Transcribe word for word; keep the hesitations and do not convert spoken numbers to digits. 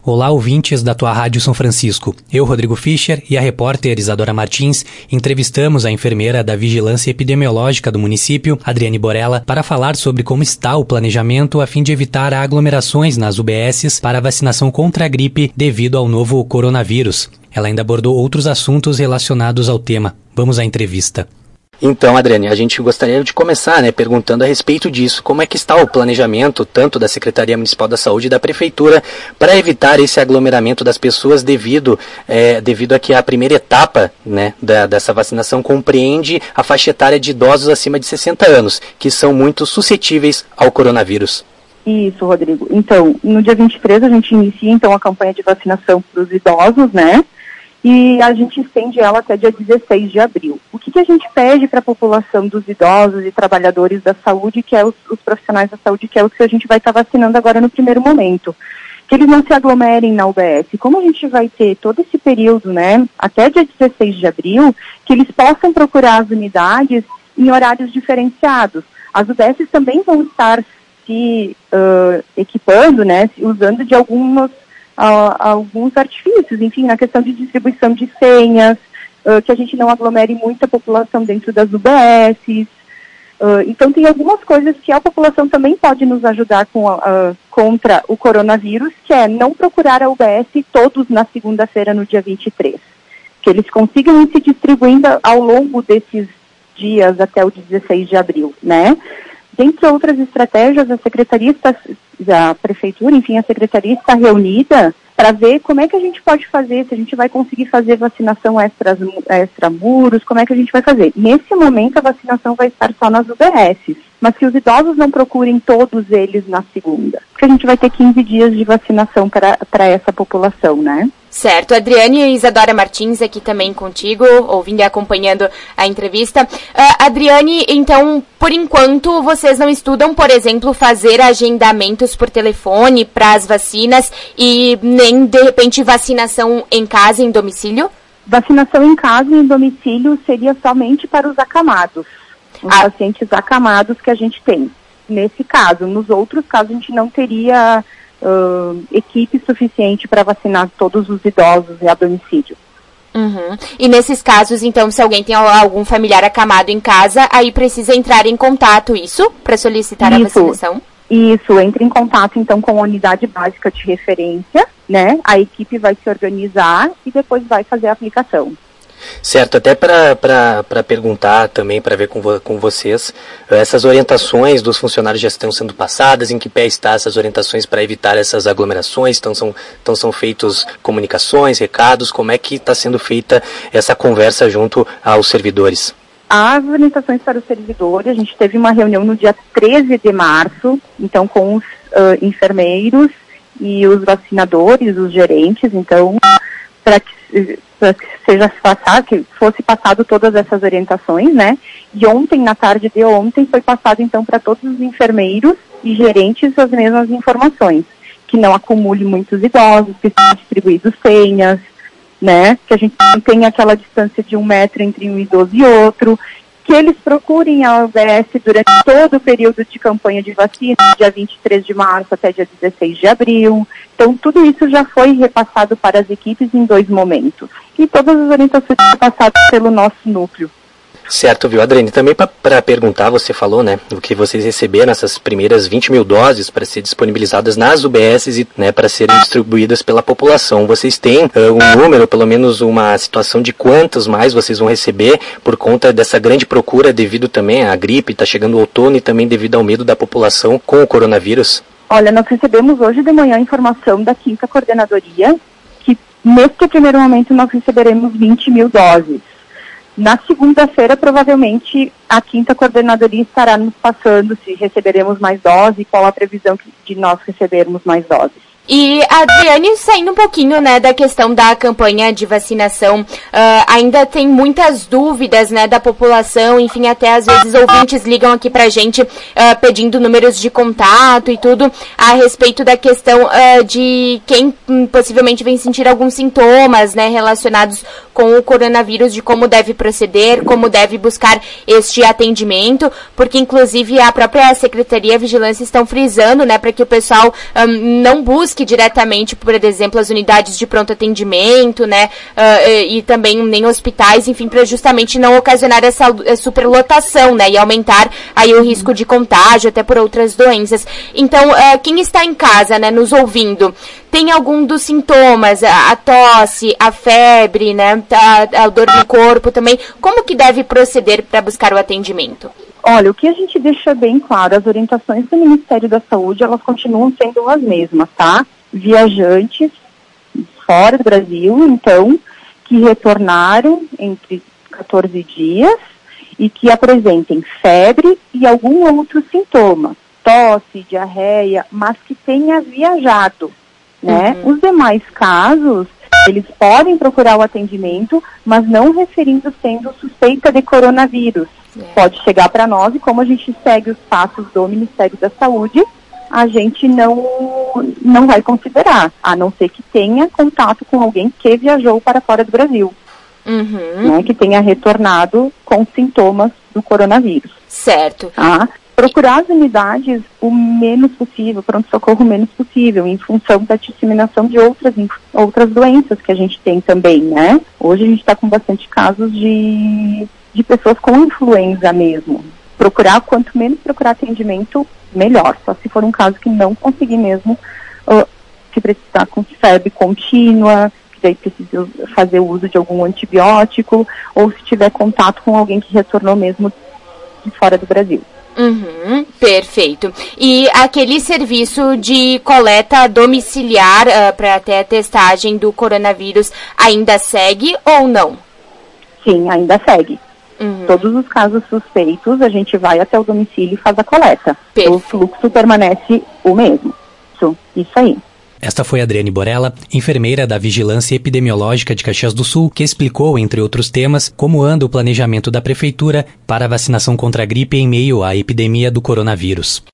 Olá, ouvintes da tua Rádio São Francisco. Eu, Rodrigo Fischer, e a repórter Isadora Martins entrevistamos a enfermeira da Vigilância Epidemiológica do município, Adriane Borella, para falar sobre como está o planejamento a fim de evitar aglomerações nas U B Ss para a vacinação contra a gripe devido ao novo coronavírus. Ela ainda abordou outros assuntos relacionados ao tema. Vamos à entrevista. Então, Adriane, a gente gostaria de começar, né, perguntando a respeito disso. Como é que está o planejamento, tanto da Secretaria Municipal da Saúde e da Prefeitura, para evitar esse aglomeramento das pessoas devido, é, devido a que a primeira etapa, né, da, dessa vacinação compreende a faixa etária de idosos acima de sessenta anos, que são muito suscetíveis ao coronavírus. Isso, Rodrigo. Então, no dia vinte e três a gente inicia, então, a campanha de vacinação para os idosos, né? E a gente estende ela até dia dezesseis de abril. O que, que a gente pede para a população dos idosos e trabalhadores da saúde, que é os, os profissionais da saúde, que é o que a gente vai estar tá vacinando agora no primeiro momento? Que eles não se aglomerem na U B S. Como a gente vai ter todo esse período, né, até dia dezesseis de abril, que eles possam procurar as unidades em horários diferenciados. As U B S também vão estar se uh, equipando, né, usando de algumas Uh, alguns artifícios, enfim, na questão de distribuição de senhas, uh, que a gente não aglomere muita população dentro das U B Ss. Uh, então, tem algumas coisas que a população também pode nos ajudar com, uh, contra o coronavírus, que é não procurar a U B S todos na segunda-feira, no dia vinte e três. Que eles consigam ir se distribuindo ao longo desses dias até o dezesseis de abril, né? Dentre outras estratégias, a Secretaria está, a Prefeitura, enfim, a Secretaria está reunida para ver como é que a gente pode fazer, se a gente vai conseguir fazer vacinação extras, extramuros, como é que a gente vai fazer. Nesse momento, a vacinação vai estar só nas U B Ss, mas que os idosos não procurem todos eles na segunda, porque a gente vai ter quinze dias de vacinação para, para essa população, né? Certo. Adriane e Isadora Martins aqui também contigo, ouvindo e acompanhando a entrevista. Uh, Adriane, então, por enquanto, vocês não estudam, por exemplo, fazer agendamentos por telefone para as vacinas e nem, de repente, vacinação em casa, em domicílio? Vacinação em casa e em domicílio seria somente para os acamados, os ah. pacientes acamados que a gente tem. Nesse caso, nos outros casos, a gente não teria Uh, equipe suficiente para vacinar todos os idosos a domicílio. Uhum. E nesses casos, então, se alguém tem algum familiar acamado em casa, aí precisa entrar em contato, isso? Para solicitar isso, a vacinação? Isso, entre em contato, então, com a unidade básica de referência, né? A equipe vai se organizar e depois vai fazer a aplicação. Certo, até para perguntar também, para ver com, vo, com vocês, essas orientações dos funcionários já estão sendo passadas, em que pé estão essas orientações para evitar essas aglomerações, então são, então são feitos comunicações, recados, como é que está sendo feita essa conversa junto aos servidores? As orientações para os servidores, a gente teve uma reunião no dia treze de março, então com os uh, enfermeiros e os vacinadores, os gerentes, então, para que para que seja passado, que fosse passado todas essas orientações, né? E ontem, na tarde de ontem, foi passado então para todos os enfermeiros e gerentes as mesmas informações, que não acumule muitos idosos, que sejam distribuídos senhas, né? Que a gente não tenha aquela distância de um metro entre um idoso e outro, que eles procurem a U B S durante todo o período de campanha de vacina, dia vinte e três de março até dia dezesseis de abril. Então, tudo isso já foi repassado para as equipes em dois momentos. E todas as orientações foram passadas pelo nosso núcleo. Certo, viu, Adriane? Também para perguntar, você falou, né, o que vocês receberam essas primeiras vinte mil doses para ser disponibilizadas nas U B Ss e, né, para serem distribuídas pela população. Vocês têm uh, um número, pelo menos uma situação de quantos mais vocês vão receber por conta dessa grande procura devido também à gripe, está chegando o outono e também devido ao medo da população com o coronavírus? Olha, nós recebemos hoje de manhã a informação da quinta coordenadoria que neste primeiro momento nós receberemos vinte mil doses. Na segunda-feira, provavelmente, a quinta coordenadoria estará nos passando se receberemos mais doses e qual a previsão de nós recebermos mais doses. E, Adriane, saindo um pouquinho, né, da questão da campanha de vacinação, uh, ainda tem muitas dúvidas, né, da população, enfim, até às vezes ouvintes ligam aqui pra gente uh, pedindo números de contato e tudo, a respeito da questão uh, de quem hum, possivelmente vem sentir alguns sintomas, né, relacionados com o coronavírus, de como deve proceder, como deve buscar este atendimento, porque inclusive a própria Secretaria de Vigilância estão frisando, né, para que o pessoal um, não busque diretamente, por exemplo, as unidades de pronto atendimento, né, uh, e também nem hospitais, enfim, para justamente não ocasionar essa superlotação, né, e aumentar aí o risco de contágio até por outras doenças. Então, uh, quem está em casa, né, nos ouvindo, tem algum dos sintomas, a, a tosse, a febre, né, a, a dor no corpo também, como que deve proceder para buscar o atendimento? Olha, o que a gente deixa bem claro, as orientações do Ministério da Saúde, elas continuam sendo as mesmas, tá? Viajantes fora do Brasil, então, que retornaram entre quatorze dias e que apresentem febre e algum outro sintoma, tosse, diarreia, mas que tenha viajado, né? Uhum. Os demais casos, eles podem procurar o atendimento, mas não referindo sendo suspeita de coronavírus. É. Pode chegar para nós e como a gente segue os passos do Ministério da Saúde, a gente não, não vai considerar, a não ser que tenha contato com alguém que viajou para fora do Brasil. Uhum. Né, que tenha retornado com sintomas do coronavírus. Certo. Tá? Procurar as unidades o menos possível, pronto-socorro o menos possível, em função da disseminação de outras, outras doenças que a gente tem também, né? Hoje a gente está com bastante casos de, de pessoas com influenza mesmo. Procurar, quanto menos procurar atendimento, melhor. Só se for um caso que não conseguir mesmo, uh, se precisar com febre contínua, que daí precisa fazer o uso de algum antibiótico, ou se tiver contato com alguém que retornou mesmo de fora do Brasil. Uhum, perfeito. E aquele serviço de coleta domiciliar uh, para ter a testagem do coronavírus ainda segue ou não? Sim, ainda segue. Uhum. Todos os casos suspeitos, a gente vai até o domicílio e faz a coleta. Perfeito. O fluxo permanece o mesmo. Isso, isso aí. Esta foi Adriane Borella, enfermeira da Vigilância Epidemiológica de Caxias do Sul, que explicou, entre outros temas, como anda o planejamento da Prefeitura para a vacinação contra a gripe em meio à epidemia do coronavírus.